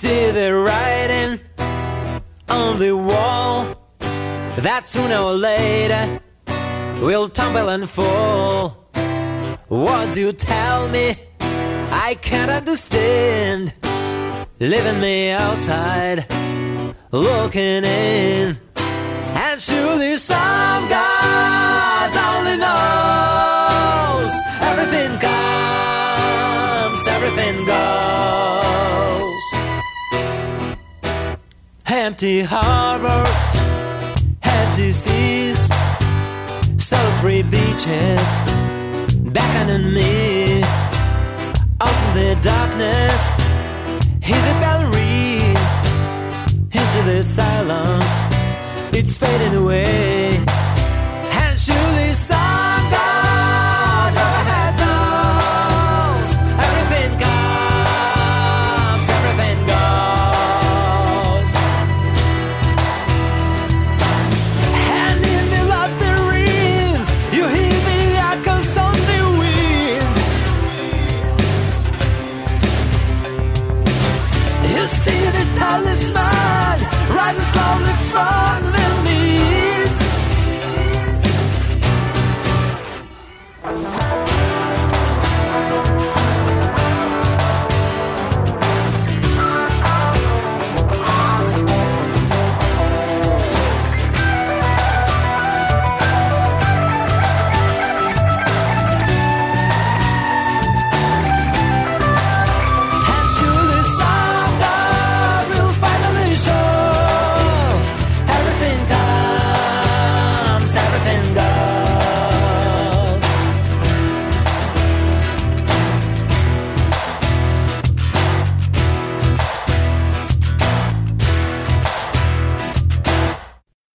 see the writing on the wall that sooner or later will tumble and fall. Words you tell me I can't understand, leaving me outside looking in. And surely some God only knows everything comes, everything goes. Empty harbors, empty seas, sultry beaches beckoning me. Out in the darkness, hear the bell ring. Into the silence, it's fading away. And surely some God overhead knows everything comes, everything goes. And in the labyrinth, you hear the echoes on the wind. You see the talisman